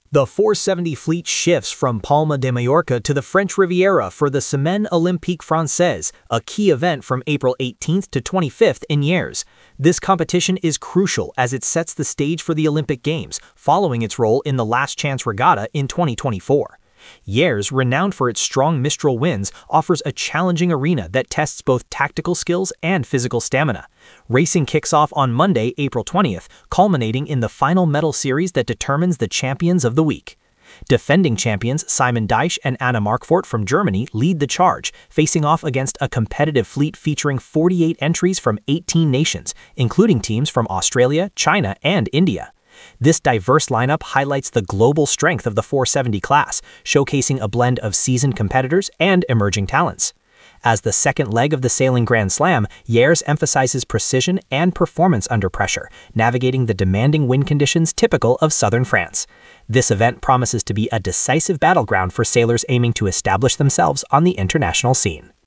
The 470 fleet shifts from Palma de Mallorca to the French Riviera for the Semaine Olympique Française, a key event from April 18th to 25th in Hyères. This competition is crucial as it sets the stage for the Olympic Games, following its role in the Last Chance Regatta in 2024. Hyères, renowned for its strong Mistral winds, offers a challenging arena that tests both tactical skills and physical stamina. Racing kicks off on Monday, April 20th, culminating in the final medal series that determines the champions of the week. Defending champions Simon Deich and Anna Markfort from Germany lead the charge, facing off against a competitive fleet featuring 48 entries from 18 nations, including teams from Australia, China, and India. This diverse lineup highlights the global strength of the 470 class, showcasing a blend of seasoned competitors and emerging talents. As the second leg of the Sailing Grand Slam, Hyères emphasizes precision and performance under pressure, navigating the demanding wind conditions typical of southern France. This event promises to be a decisive battleground for sailors aiming to establish themselves on the international scene.